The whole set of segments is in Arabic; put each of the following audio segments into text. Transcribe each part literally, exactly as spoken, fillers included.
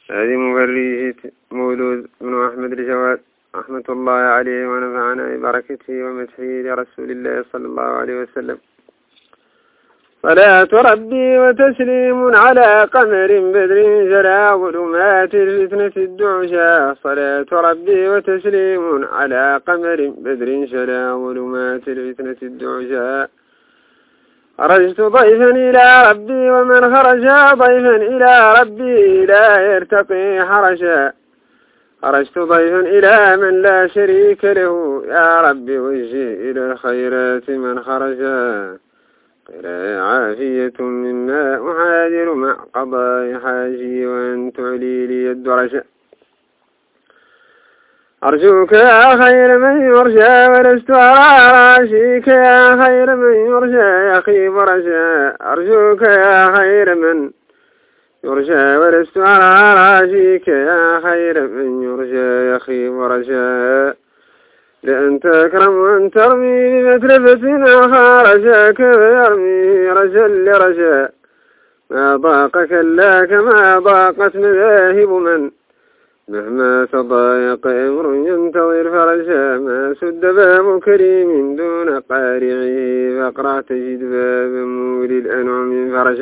هذه مبرية مولود بن أحمد الجواد رحمة الله عليه ونفعنا ببركته ومدحه لرسول الله صلى الله عليه وسلم. صلاة ربي وتسليم على قمر بدر جرى ظلمات الفتنة الدعشا. صلاة ربي وتسليم على قمر بدر جرى ظلمات الفتنة الدعشا. خرجت ضيفا إلى ربي ومن خرج ضيفا إلى ربي لا يرتقي حرشا. خرجت ضيفا إلى من لا شريك له يا ربي وجه إلى الخيرات من خرجا. قل عافية مما أحاذر مع قضاء حاجي وأن تعلي لي الدرجة. أرجوك يا خير من يرجى ولست أرى راشيك يا خير من يرجى يخيب رجاء. أرجوك يا خير من يرجى ولست أرى راشيك يا خير من يرجى يخيب رجاء. لأن تكرم وأن ترمي بمترفة أخا رجاك فيرمي رجا لرجاء. ما ضاق كلا كما ضاقت مذاهب من مهما تضايق أمر ينتظر فرجا. ما سد باب كريم دون قارعه فاقرأ تجد باب مولي الأنعم فرجا.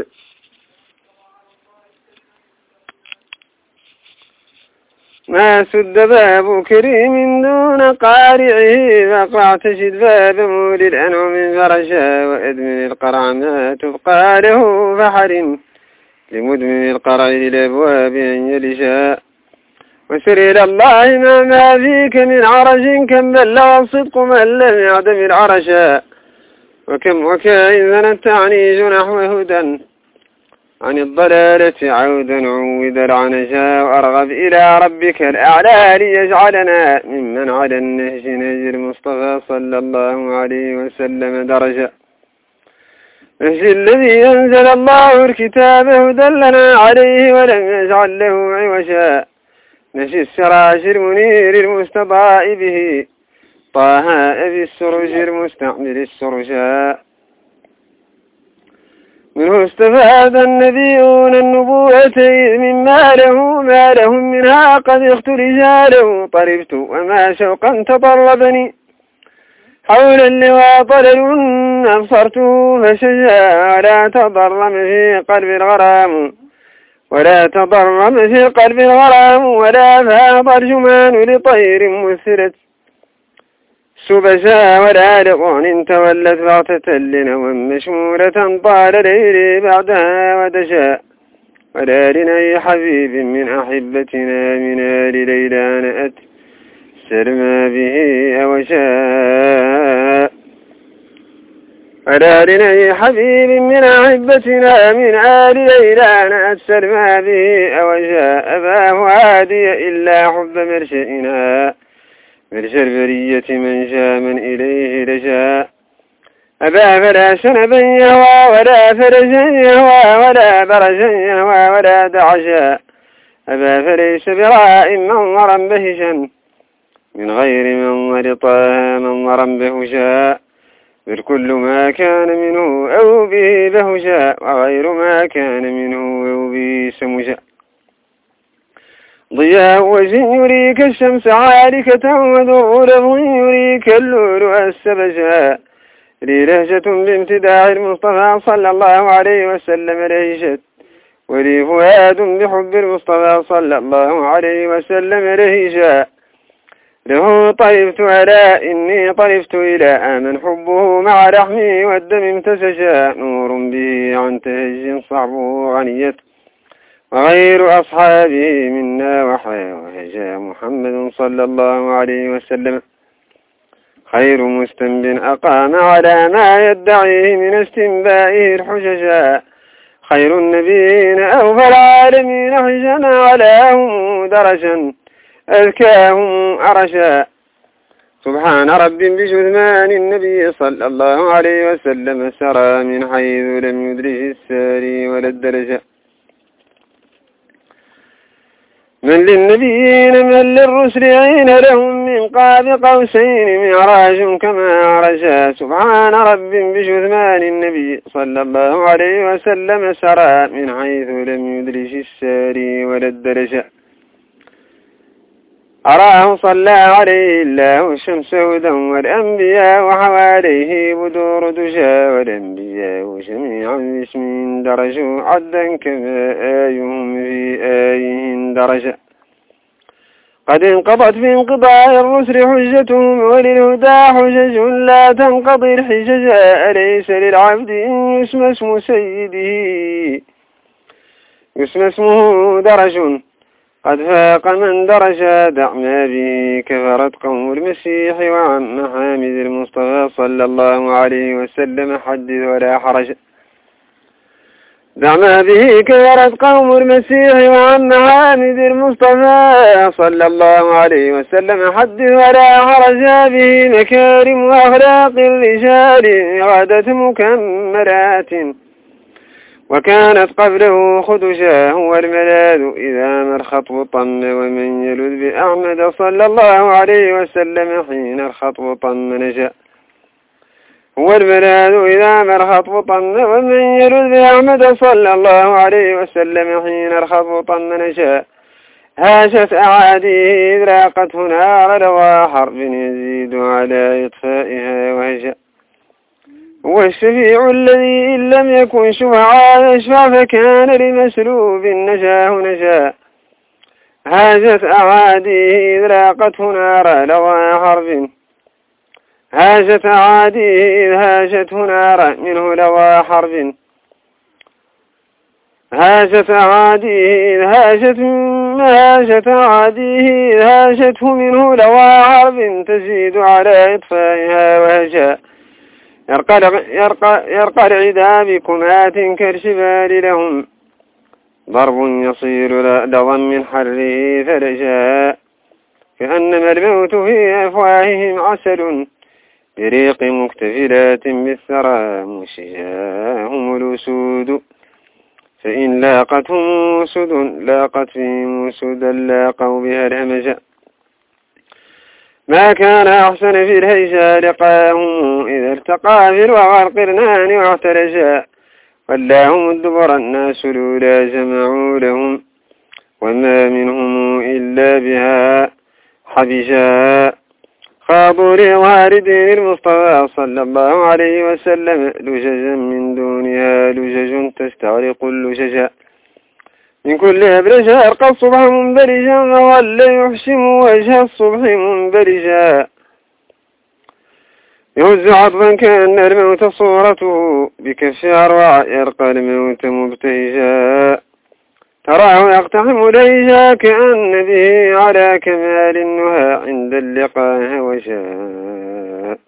ما سد باب كريم دون قارعه فاقرأ تجد باب مولي الأنعم فرجا. وأدمن القرع ما تبقى له فحر لمدمن القرع للأبواب أن يلجا. وسر إلى الله ما ما فيك من عرج كم بلغ الصدق من لم يعدم العرشا. وكم وكائذا التعنيج نحو هدى عن الضلالة عودا عود العنجا. وأرغب إلى ربك الأعلى ليجعلنا ممن على النهج نهج المصطفى صلى الله عليه وسلم درجا. نهج الذي أنزل الله الكتاب هدى لنا عليه ولم يجعل له عوجا. نهج السراج المنير المستضاء به طه أبي السرج المستعمل السرجا. منه استفاد النبيون النبوة مما له ما لهم منها قد اختلجا له. طربت وما شوقا تطربني حول اللواء طلل أبصرته فشجا. ولا تضرم في قلب الغرام ولا تضرم في قلب الغرام ولا فاض الجمان لطير مثلت سبشا. ولا لغون تولت بغتة لنوى مشمولة طال ليلي بعدها ودشا. ولا لني حبيب من أحبتنا من آل ليلى نأت سلمى به أوشاء. ولا لني حبيب من أحبتنا من آل ليلى نأت سلمى به أوشاء. أباه عادي إلا حب مرشئنا مرشى البرية من شاء من إليه لجاء. أبا فلا سنبا يهوى ولا فرجا يهوى ولا برجا يهوى ولا دعشا. أبا فليس براء منظرا بهجا من غير منظر طه منظرا بهجا. بل كل ما كان منه أو به بهجا وغير ما كان منه أو به سمجا. ضياء وجه يريك الشمس عالكة وذو لفظ يريك اللؤلؤ السبجا. لي لهجة بامتداع المصطفى صلى الله عليه وسلم لهجت. ولي فؤاد بحب المصطفى صلى الله عليه وسلم لهجا. له طرفت ألا إني طرفت إلى من حبه مع لحمي والدم امتسجا. نور به عن تهج صعبه غنيت وغير أصحابه منا وحيا. وهجا محمد صلى الله عليه وسلم خير مستنب أقام على ما يدعيه من استنبائه الحججا. خير النبيين أوفى العالمين حجنا علاهم درجا أذكاهم أرشا. سبحان رب بجثمان النبي صلى الله عليه وسلم سرى من حيث لم يدرج الساري ولا الدرجة. من للنبيين من للرسل عين لهم من قاب قوسين معراج كما عرجا سبحان رب بجثمان النبي صلى الله عليه وسلم سرى من حيث لم يدرج الساري ولا الدرجة أراه صلى عليه الله الشمس هدى والأنبياء وحواليه بدور دجا والأنبياء جميعا باسم درجوا عدا كما آيهم في آيهم درجة قد انقضت في انقضاء الرسل حجتهم وللهدى حجج لا تنقضي الحجج أليس للعبد إن يسمى اسم سيده يسمى اسمه درج قد فاق من درج دع ما به كفرت قوم المسيح وعن محامد المصطفى صلى الله عليه وسلم حدث ولا حرج دع ما به كفرت قوم المسيح وعن محامد المصطفى صلى الله عليه وسلم حدث ولا حرج به مكارم وأخلاق الرجال غادت مكملات وكانت قبله خدشا هو الملاذ إذا ما الخطو طم ومن يلذ بأحمد صلى الله عليه وسلم حين الخطو طم نجا هو الملاذ إذا ما الخطو طم ومن يلذ بأحمد صلى الله عليه وسلم حين الخطو طم نجا هاشت أعاديه إذ راقته نار لوى حرب يزيد على إطفائها وهجا هو الشفيع الذي إن لم يكن شفعا يشفع فكان لمسلوب نجاه نجا هاجت أعاديه إذ راقته نارا لوى حرب هاجت أعاديه إذ هاجته نارا منه لوى حرب هاجت أعاديه إذ هاجت هاجت أعاديه إذ هاجته منه لوى حرب تزيد على إطفائها وهجا يرقى يرقى يرقى العدا بكمات كالشبال لهم ضرب يصير لظى من حره فرجا كأنما الموت في أفواههم عسل بريق مكتفلات بالثرى مشجاهم الأسود فإن لاقتهم أسد لاقت فيهم أسدا لاقوا بها الهمجا ما كان أحسن في الهيجا لقاهم إذا ارتقى في الوغى القرنان واعترجا ولاهم الدبر الناس لولا جمعوا لهم وما منهم إلا بها حبجا خاضوا لإظهار دين المصطفى صلى الله عليه وسلم لججا من دونها لجج تستغرق اللججا من كل أبرج أرقى الصبح منبرجا وظل يحشم وجه الصبح منبرجا يهز عطفا كأن الموت صورته بكف أروع يرقى الموت مبتهجا تراه يقتحم ليجا كأن به على كمال النهى عند اللقاء وجاء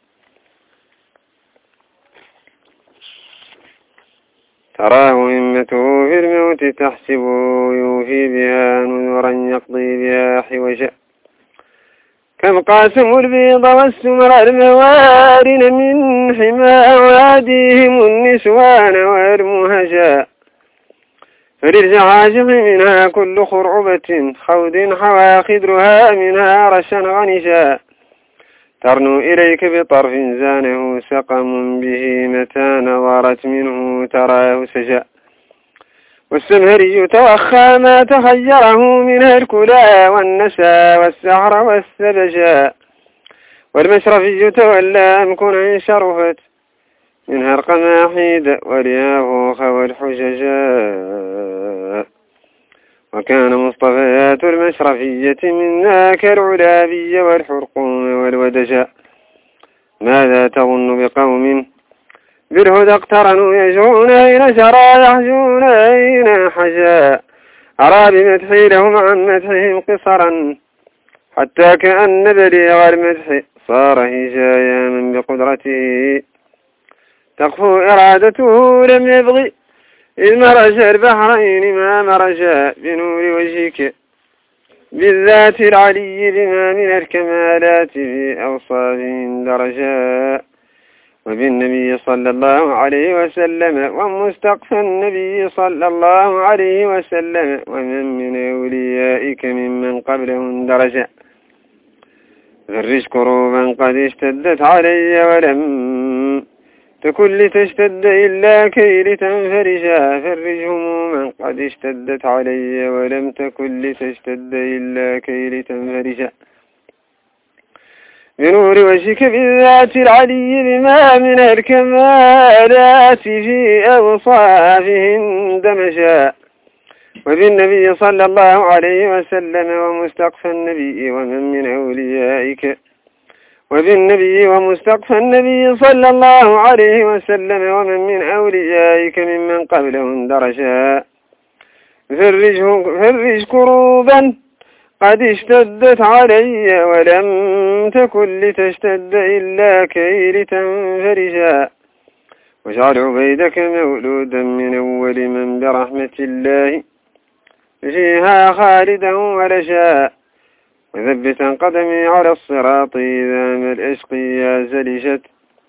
تراه همته في الموت تحسبه يوفي بها نذرا يقضي بها حوجا كم قاسموا البيض والسمر الموارن من حمى أولادهم النسوان والمهجا فللجعاجم منها كل خرعبة خود حوى خدرها منها رشا غنجا ترنو إليك بطرف زانه سقم به متى نظرت منه تراه سجا والسمهري توخى ما تخيره منها الكلا والنسى والسحر والسبجا والمشرفي تولى أمكن شرفت منها القماحيد والياغوخ والحججا وكان مصطفيات المشرفية من ذاك العلابي والحرقوم والودجا ماذا تظن بقوم بالهدى اقترنوا يجرون أين جرى يحجون أين حجا أرى بمدحي لهم عن مدحهم قصرا حتى كأن بليغ المدح صار هجايا من بقدرته تقفو إرادته لم يبغي إذ مرج البحرين ما مرجا بنور وجهك بالذات العلي بما من الكمالات في أوصاف درجا وبالنبي صلى الله عليه وسلم ومستقفى النبي صلى الله عليه وسلم ومن من أوليائك ممن قبلهم درجة. فرج كروبا قد اشتدت علي ولم تكن لتشتد إلا كي لتنفرجا. فرج هموما قد اشتدت علي ولم تكن لتشتد إلا كي لتنفرجا. بنور وجهك بالذات العلي بما من الكمالات في أوصافهم دمجا. وبالنبي صلى الله عليه وسلم ومستقفى النبي ومن من أوليائك وبالنبي ومستقفى النبي صلى الله عليه وسلم ومن من أوليائك ممن قبلهم درجا. فرج, فرج كروبا قد اشتدت علي ولم تكن لتشتد إلا كي لتنفرجا. واجعل عبيدك مولودا من أول من برحمة الله فيها خالدا ورجاء. وثبتا قدمي على الصراط إذا ما الأشقيا زلجت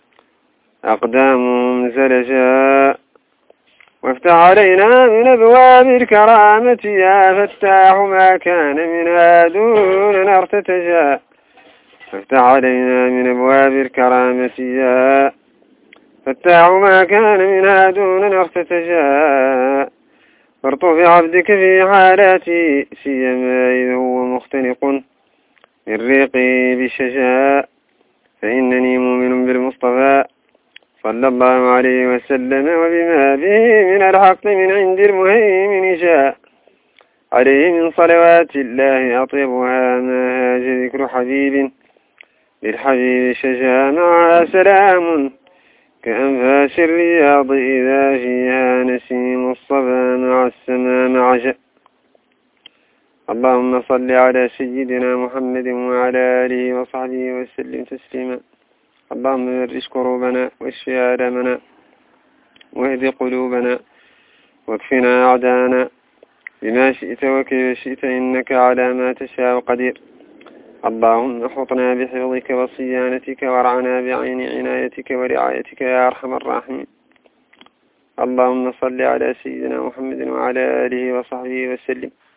أقدامهم زلجا. وافتح علينا من أبواب الكرامة يا فتاح ما كان منها دون ارتتجا. وافتح علينا من أبواب الكرامة يا فتاح ما كان منها دون ارتتجا. فارطف بعبدك في حالاتي سيما إذ هو مختنق من ريقي بالشجاء. فإنني مؤمن بالمصطفى صلى الله عليه وسلم وبما به من الحق من عند المهيمن جاء. عليه من صلوات الله أطيبها ما هاج ذكر حبيب للحبيب شجاء. معها سلام كأنفاس الرياض إذا فيها نسيم الصبا مع السماء معجأ. اللهم صل على سيدنا محمد وعلى آله وصحبه وسلم تسليما. اللهم فرج كروبنا واشف آلامنا واهد قلوبنا واكفنا أعداءنا بما شئت وكيف شئت إنك على ما تشاء قدير. اللهم احفظنا بحفظك وصيانتك وارعنا بعين عنايتك ورعايتك يا أرحم الراحمين. اللهم صل على سيدنا محمد وعلى آله وصحبه وسلم.